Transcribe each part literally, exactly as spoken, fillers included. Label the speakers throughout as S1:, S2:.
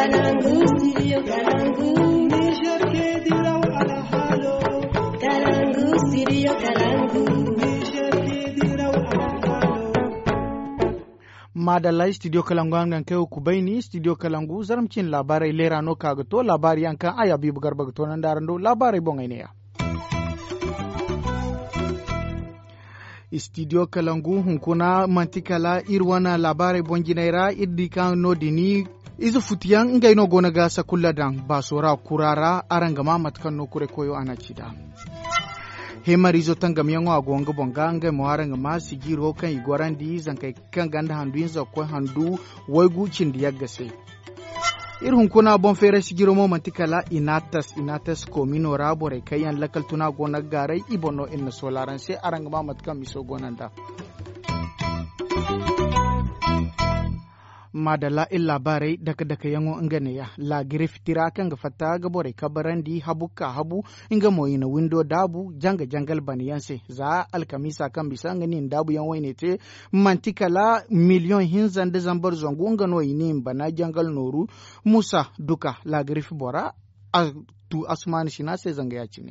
S1: Kalangu, studio Kalangu. Niger ke diraw ala halo. Kalangu, studio Kalangu. Niger ke diraw ala halo.
S2: Madalai studio Kalangu an kai ku baini studio Kalangu zaramcin labarai lera no kaga to labari an kan aya bi bugar baga to nan darando labarai bon ne ya. Studio Kalangu hunkuna mantikala irwana labarai bon ginaira iddi kan no dini izu futiyan ngai no gona ga sakulla dan basora kurara arangama matkan no kure koyo anachida. Hemarizo tangam yango agonga bonga ngai moharanga ma sigiro kan igorandi zankai kan ganda handu inza ko handu waigu cindi yaggase. Irhun kuna bon fere sigiro mo mantikala inatas inatas ko minora bore kayan lakal tuna gona garai ibono inna solaran se arangama matkan miso gonanda. Madala illa bare daga daga yango ngane ya la griftira kan ga fata ga bore kabarandi habuka habu inga moyina window dabu janga jangal baniyanse za alkamisa kan bisa ngani dabu yan wayne te mantikala million hinzan de zambar zongo ngano yini bana jangal noru musa duka la grif bora a tu asman shina se zanga ya cini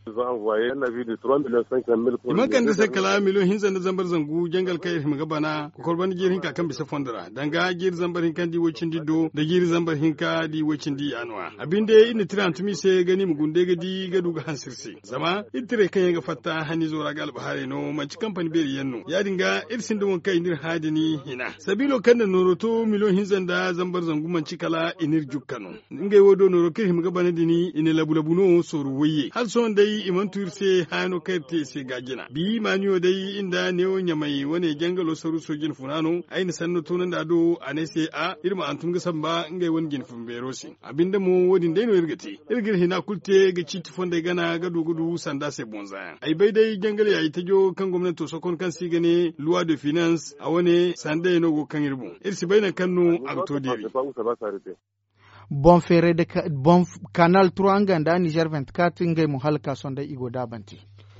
S3: Iman kan da sai kala miliyon hinzan da zambar zangu jangal kai maga bana korban girin ka kan bisa fondara danga gir zambar hinkan di wocin di do da gir zambar hinka di wocin di anwa abinde ina tiran tumi sai gani mugunde ga di ga duga hansirse zama itire kan ga fatta hani zora gal bahare no manci kamfani beri yanno ya dinga irsin da kai nir hadini hina sabilo kan da noroto miliyon hinzan da zambar zangu manci kala inir jukkano ngai wodo noro kir maga bana dini ina labulabu no soru waye har son dai iman turse hano karte se gajina bi maniyo dai inda newo nyamai wane jangalo saru sojin funano aini sanno tunan da do anese a irma antum ga samba ngai won gin fun berosi abinda mo wodin dai no irgati irgir hina kulte ga citi fonde gana ga dugudu sanda se bonza ai bai dai jangale yayi tajo kan gwamnati sokon kan si gane loi de finance a wane sanda no go kan irbu irsi baina kanno agto diri
S2: bon fere de bon canal trois nganda Niger vingt-quatre ngai mu halka sonda igo dabanti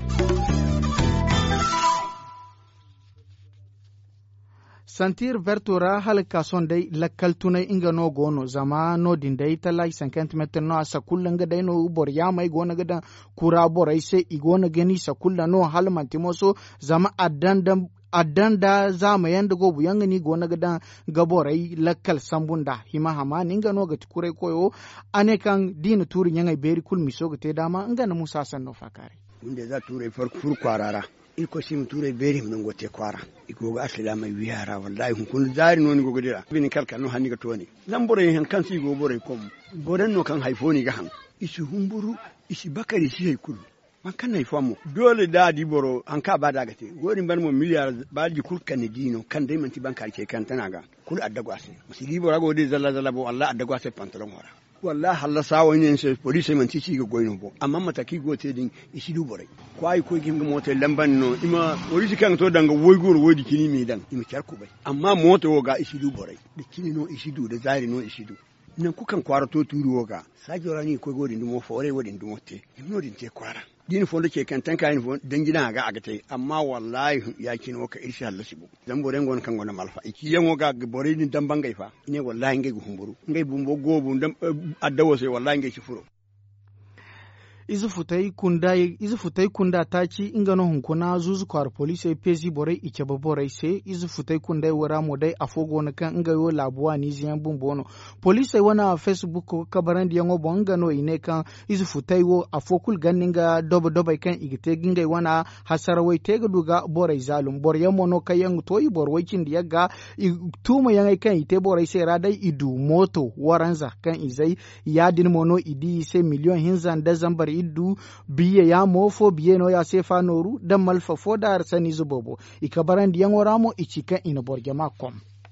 S2: Santir vertora halka sondai lakkal tunai inga no gono zama no dindai talai cinquante meter no asa kullanga dai no bor ya mai gona gada kura borai sai igona gani sa kulla no halmanti moso zama addandam addan da zama yanda gobu yanga ni gona gadan gaborai lakkal sambunda hima hama ninga no ga tukurai koyo ane kan dina turin yanga beri kul miso ga te dama ngana musa sanno fakare
S4: inda za turai farko fur kwarara iko sim turai beri mun gote kwara iko ga asila mai wiyara wallahi hun kun zari no ni go godira bin kalka no haniga toni lambore hen kan si go bore kom boren no kan haifoni ga han isi humburu isi bakari si hay kul man kan nay famu dole da di boro an ka ba daga te gori ban mo miliyar ba di kul kan dino kan dai man ti bankar ke kan tana ga kul addago ase musidi boro go de zalla zalla bo Allah addago ase pantalon wara wallahi halla sawo ne se police man ti ci ga goyno bo amma mataki go te din isi du bore ko ay ko gim ga moto lamban no ima police kan to danga woy goro wodi kini mi dan ima charku bai amma moto ga isi du bore da kini no isi du da zari no isi du nan kukan kwara to turu woga sajora ni ko godi ndimo fore wodi ndimo te imno din te kwara dini fondo ke kan tanka ni fon dangina ga agate amma wallahi ya kino ka irshi Allah sibu dan bore ngon kan gona malfa iki yango ga bore ni dan bangai fa ne wallahi ngai gumburu ngai bumbo gobu dan addawo sai wallahi ngai shifuro izu futai kunda izu futai kunda taci ingano hunkuna zuzu kwar police pezi bore ice babore se izu futai kunda wara modai afogo na kan ingayo labuwa ni ziyan bumbono police wana facebook kabaran di yango bongano ine kan izu futai wo afokul ganinga dobo dobo kan igite gingai wana hasarawai tega duga bore zalum bore yamono kayan toyi borwaikin di yaga tuma yangai kan ite bore se radai idu moto waranza kan izai yadin mono idi se miliyon hinzan da zambar iddu biye ya mofo biye no ya sefa noru dan malfa foda sani zubobo ikabaran diyan waramo ichika ina borge makom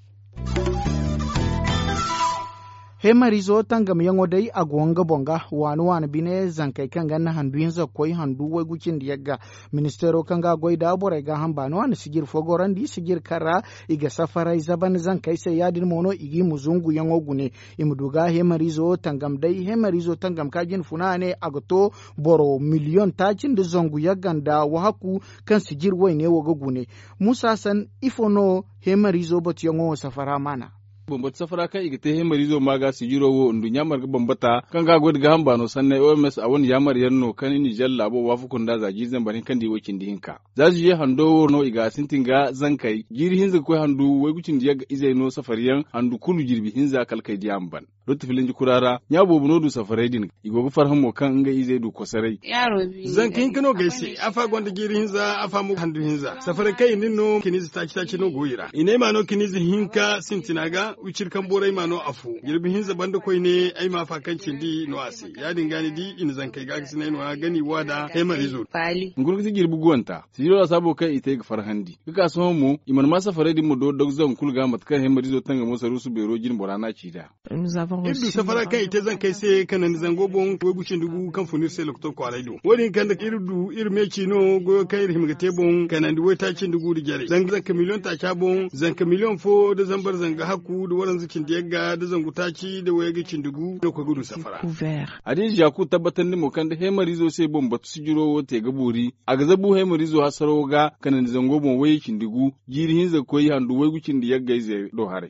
S4: Hemarizo tangam yango dai agwanga bonga wanu wana bine zankai kanga na handu yinza koi handu wai gukin diyaga ministero kanga goi da bore ga hambano wana sigir fogoran di sigir kara iga safara izaban zankai sai yadin mono igi muzungu yango gune imuduga hemarizo tangam dai hemarizo tangam kajin funane agato boro miliyon tacin da zongu yaganda wahaku kan sigir wai ne woga gune musa san ifono hemarizo bot yango safara mana
S5: Bombat safara kai igite he marizo maga sijiro wo ndu nyamar ga bombata kan ga god ga hamba no sanne O M S a woni yamar yanno kan ni jalla bo wafu kun da zaji zan barin kan di wakin di hinka zaji ye hando no iga sintinga zankai jiri hinza ko handu wai gucin di yaga izai no safariyan handu kulu jirbi hinza kalkai di amban rotu filin kurara nya bobu no du safarai din igogo farhan mo kan nga izai du kosarai
S6: yaro bi
S3: zankin kano gaisi afa gonda jiri hinza afa mu handu hinza safarai kai ninno kinizi taci taci no goyira ine ma no kinizi hinka sintinaga ucir kan borai ma no afu jirbi hinza banda koi ne ai ma fa kan cindi no asi ya dingani di in zankai ga sinai no gani wada he marizo
S6: fali
S5: ngurgiti jirbi guwanta sijiro sabo kai ite ga farhandi kika so mu iman ma safarai din mu do dog zan kulga matkan he marizo tanga mo sarusu bero jin borana cida
S3: Ibdu safara kan ite zan kai sai kanan zango bon ko gucin dugu kan funir sai lokto ko alaido wani kan da irdu irmeci no go kai himga tebon kanan duwe ta cin dugu digere zan zan ka miliyon ta cha bon zan ka miliyon fo da zambar zanga haku da waran zikin diyaga da zangu ta ci da waye gicin dugu da ko gudu safara
S5: Adiji yaku tabbatar ni mo kan da hemarizo sai bon batu sijiro wote ga buri a ga zabu hemarizo hasaro ga kanan zango bon waye cin dugu jiri hinza koyi handu waye gucin diyaga zai do hare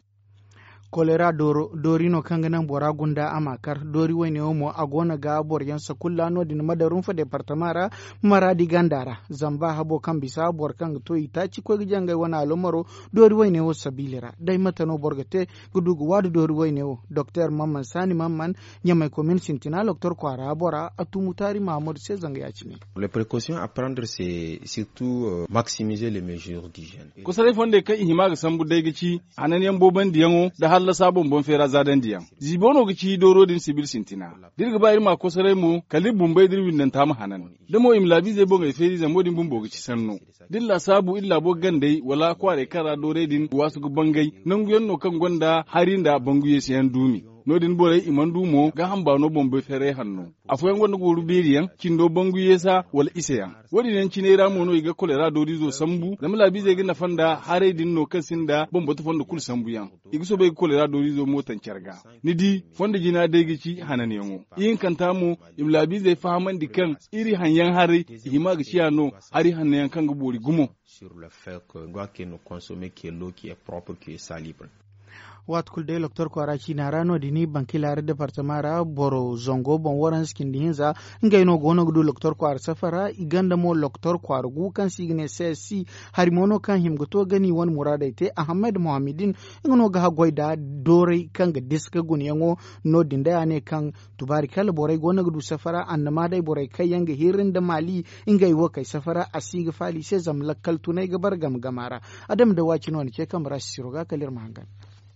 S2: kolera doro dorino kanganan bora gunda amakar dori wani omo agona ga boryan sakulla no din madarun fa departamara maradi gandara zamba habo kan bisa bor kan to itaci ko gijanga wana alomaro dori wani o sabilira dai matano borgate gudugu wadu dori wani o docteur mamman sani mamman nyamai komin sintina docteur kwara bora atumutari mahmud se zanga ya cine
S7: les précautions à prendre c'est surtout euh, maximiser les mesures d'hygiène
S5: ko sare fonde kai hima ga sambu dai gici anan yan boban diyango da halla sabon bon fera zadan diyan zibono gici doro din sibil sintina dirga bayir ma ko sare mu kalibun bai dirwin nan ta mu hanan damo imlabi zai bonga feri zan modin bumbo gici sanno dilla sabu illa bo gandai wala kware kara dore din wasu gubangai nan guyen no kan gonda harin da banguye siyan dumi nodin bore imandu mo ga hamba no bombe fere hanno afoyan gonda goru beriyan kindo bangu yesa wal iseyan wodi nan cinera mo no iga kolera do rizo sambu zamla bi zai gina fanda hare din no kasinda bombe to fanda kul sambu yan igi so be kolera do rizo motan carga nidi fonda jina de gici hanan yango yin kanta mo imla bi zai fahaman dikan iri hanyan hare hima ga ciyano hari hanyan kan ga bori gumo
S7: sur le fait que doit que nous consommer qui est l'eau qui est propre qui est salibre
S2: wat kulde docteur kwarachi na rano dini bankilare departamara boro zongo bon waran skindi hinza ngaino gono gudu docteur kwar safara iganda mo docteur kwar gu kan signe sesi harimono kan himgoto gani wan murada ite ahmed mohamedin ngono ga goida dore kan ga diska gunyango no dinda ne kan tubarikal borai gono gudu safara annama dai borai kai yanga hirin da mali ingai wo kai safara asiga fali sai zamlakkal tunai ga bargam gamara adam da waci non ke kamara siroga kalir mahangan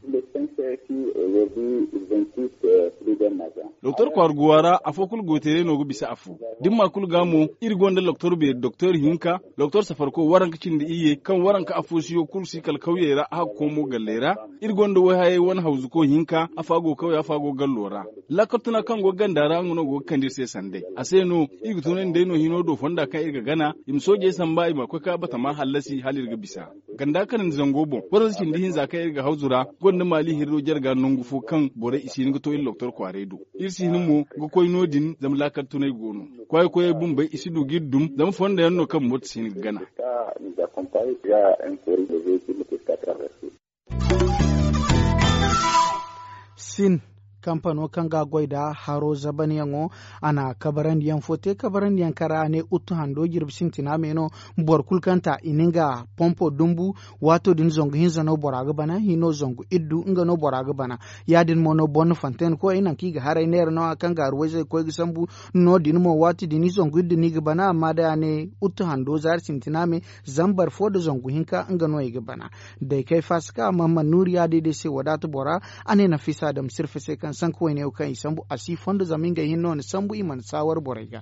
S5: Doktor Kwarguwara a fokul gotere no bisa afu. Dimma kul gamo iri gonda doktor be doktor hinka, doktor safarko waran kacin da iye kan waran ka afu siyo kul si kal kauye ra ha komo gallera. Iri gonda wai haye wani hauzu ko hinka afago kauye afago gallora. Lakatuna kan go gandara ngono go kandir sai sande. Aseno iri tunen dai no hino do fonda ka irga gana im soje samba ima ko ka bata ma hallasi halir ga bisa. Ganda kan zangobo waran kin dihin zaka irga hauzura gonda mali hirro jarga nungu fu kan bore isin go to il doktor kwaredo. Irsi mu go koy nodin zam lakar tunai gono koy koy bum bai isi du giddum zam fonda yanno kan mot sin gana
S2: sin kampano kanga goida haro zabaniyango ana kabaran yan fote kabaran yan kara ne utu hando jirb sintina meno bor kulkanta ininga pompo dumbu wato din zongu hinza no boraga bana hino zongu iddu nga no boraga bana yadin mono bon fanten ko ina kiga hare ner no kanga ruweze ko gisambu no din mo wati din zongu iddu ni bana amma da ne utu hando zar sintina me zambar fodo zongu hinka nga no yiga bana dai kai faska mamma nuriya de de se wadatu bora ane na fisa da sirfese kan san kawai ne kan sambu a si fondo zaminga hinno ne sambu iman sawar boraiga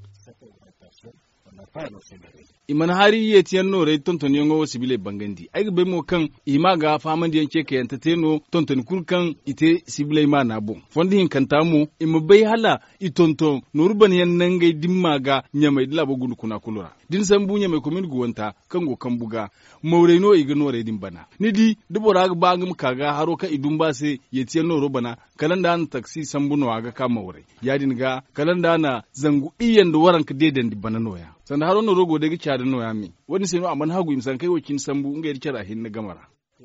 S5: iman hari ye tiyan no rai tonton yango sibile bangandi ai be mo kan ima ga faman diyan ke ke entertaino tonton kurkan ite sibile ma na bon fondi hin kanta mu ima bai hala i tonton nurban yan nan gai dimma ga nyamai dila bogun kuna kulura din san bunya mai komin guwanta kan go kan buga maureno iga no rai din bana ni di dubora ga bangum kaga haro ka idun ba sai ye tiyan no robana kalanda an taksi sambuno aga ka maurai yadin ga kalanda na zangu iyan da waranka dedan di bana noya sanda haro no rogo de gicha da noya mi wani sai no amman hagu imsan kai wakin sambu inga yirkira hin na gamara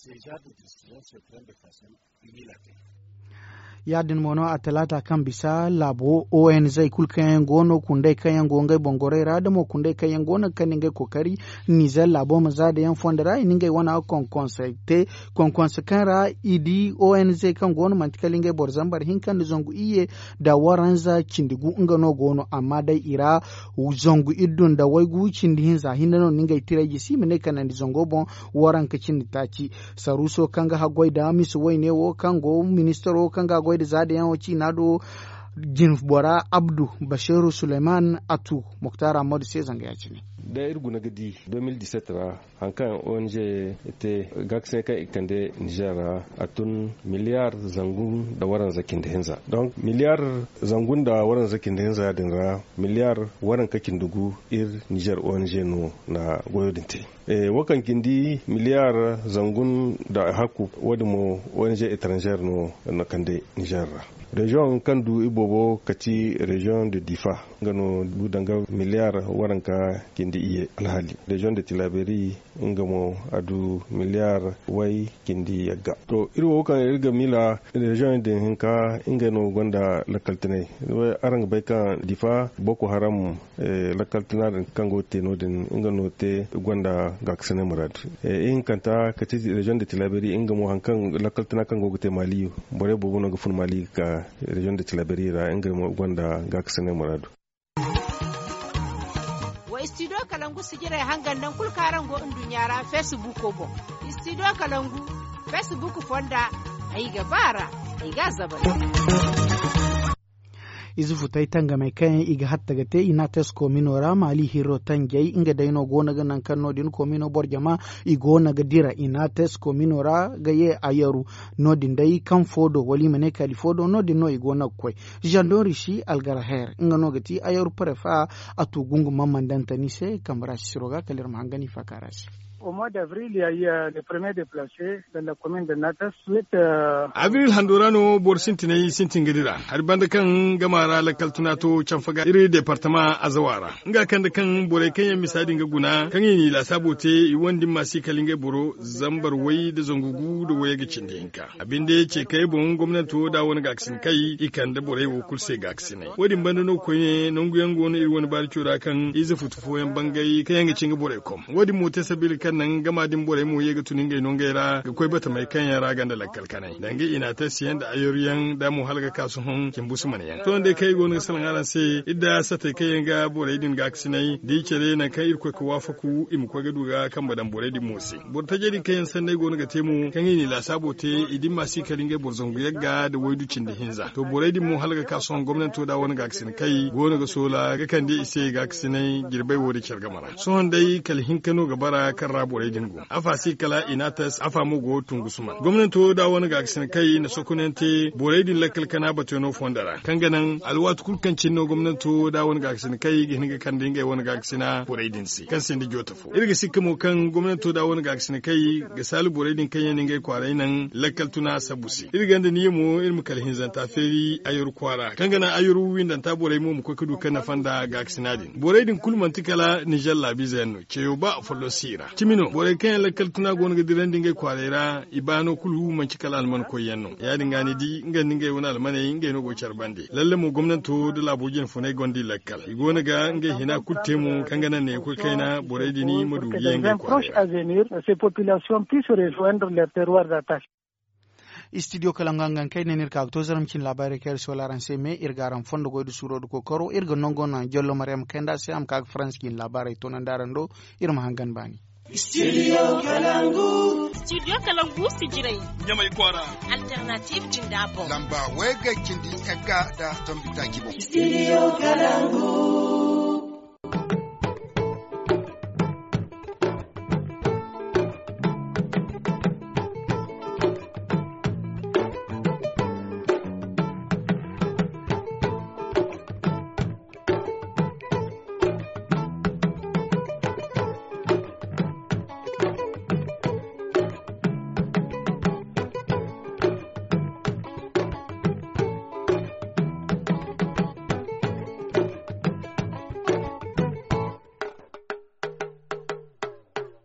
S2: yadin mono a talata kan bisa labo O N G kul kayan gono kundai kayan gongai bongore rada mo kundai kayan gono kan ningai kokari nizel labo maza da yan fondara ningai wana kon konsete kon konsekara idi O N G kan gono mantika lingai borzambar hinkan zongu iye da waranza cindigu ngano gono amma dai ira zongu idun da waigu cindi hinza hinano ningai tiraji simene kan zongo bon waran ka cindi taci saruso kanga hagwai da misu waine wo kango ministero kanga da zada yawanci na do jin bora abdu bashiru suleiman atu muktar ahmadu sai zanga ya ci ne
S6: da irgu na gadi deux mille dix-sept ra hankan O N G ite gakse kai ikande Niger atun miliyar zangun da waran zakin da hinza donc miliyar zangun da waran zakin da hinza din ra miliyar waran kakin dugu ir Niger O N G no na goyo dinte e wakan kindi miliyar zangun da haku wadimo O N G étranger no na kande Niger region kandu ibobo kati region de Difa ngano budanga miliyar waranka kindi iye alhali region de Tilaberi ngamo adu miliyar wai kindi yaga to irwo kan irga mila region de hinka ingano gonda lakaltene arang baika Difa Boko Haram e lakaltena kango teno den ingano te gonda gaksene murad e in kanta kati region de Tilaberi ingamo hankan lakaltena kango gute Mali bore bobo no gufun Mali ka region de Tilaberi ra ingamo gonda gaksene murad
S8: studio kalangu sigira hangan dan kul karan go dunyara Facebook ko bo studio kalangu Facebook fonda ai gabara ai gazaba izufu tai tanga mai kayan iga hatta gate ina tesko minora mali hero tangai inga daino gona ganan kanno din ko mino borjama igona ga dira ina tesko minora ga ye ayaru nodin dai kan fodo wali mane kali fodo nodin no igona koi jandori shi algaraher inga no gati ayaru prefa atu gungu mamandanta ni se kamra siroga kalir mahangani fakarashi.
S9: Au mois d'avril, il y a eu euh, les premiers déplacés dans la commune de Natas. Suite, euh...
S3: Avril Handorano bor sintinai sintingidira. Har banda kan gamara la kaltunato chanfaga iri departement Azawara. Nga kan da kan bore kan misadi nga guna kan yi la sabote i wandin masi kalinge boro zambar wai da zangugu da waye ga cindinka. Abin da yake kai bon gwamnati da wani gaksin kai ikan da bore wo kulse gaksinai. Wadin banda no koye nonguyan gona iri wani bari cura kan iza futufo yan bangai kan ga cinga bore kom. Wadin mota sabil kan nan gama din bore mu yega tunin ga non gaira ga koi bata mai kan yara ganda lakkal kanai dange ina ta siyan da ayoriyan da mu halga kasu hon kin busu maniyan to ande kai gonu salan aran sai idda sata kai ga bore din ga aksinai di kere na kai irko ko wafaku im ko ga duga kan badan bore din musi bor ta jeri kai san dai gonu ga temu kan yi la sabote idin masi kalin ga borzongu yagga da waiducin da hinza to bore din mu halga kasu hon gwamnati da wani ga aksin kai gonu ga sola ga kan di ise ga aksinai girbai wori kirgamara so hon dai kalhin kano ga bara kan bore dingo afa si kala inatas afa mugo tungusuma gwamnati da wani ga aksin kai na sokunente bore din lakal kana batono fondara kanganan alwat kulkan cinno gwamnati da wani ga aksin kai gin ga kan dinga wani ga aksina bore din si kan sin di jotafo irga sikamo kan gwamnati da wani ga aksin kai ga salu bore din kai ne ga kwarai nan lakal tuna sabusi irga da niyemo ilmu kalhin zanta feri ayur kwara kanganan ayuru windan ta bore mu ko kudu kana fanda ga aksinadin bore din kulman tikala Niger labiza yanno ceyo ba follo sira timino bore kan la kaltuna gon ga diran dinga kwarera ibano kulhu man cikala alman ko yanno ya dinga ni di ngan dinga wona almane inga no go charbande lalle mo gwamnato da labojin funai gondi lakkal igona ga ngai hina kuttemu kangana ne ko kaina bore dini madu yenga kwarera
S9: ces populations puissent rejoindre leur terroir d'attache.
S2: Studio kalangangan kai nenir ka to zaram cin labare ker solaran se me irgaram fondo goydu suro ko koro irga nongo na jollo mariam kenda se am ka france kin labare to nan darando irma hangan bani.
S1: Studio Kalangu.
S10: Studio Kalangu sijirai.
S3: Nyamai kwara.
S10: Alternative Jindabo.
S11: Lamba wega kindi ega da tombita kibo.
S1: Studio Kalangu.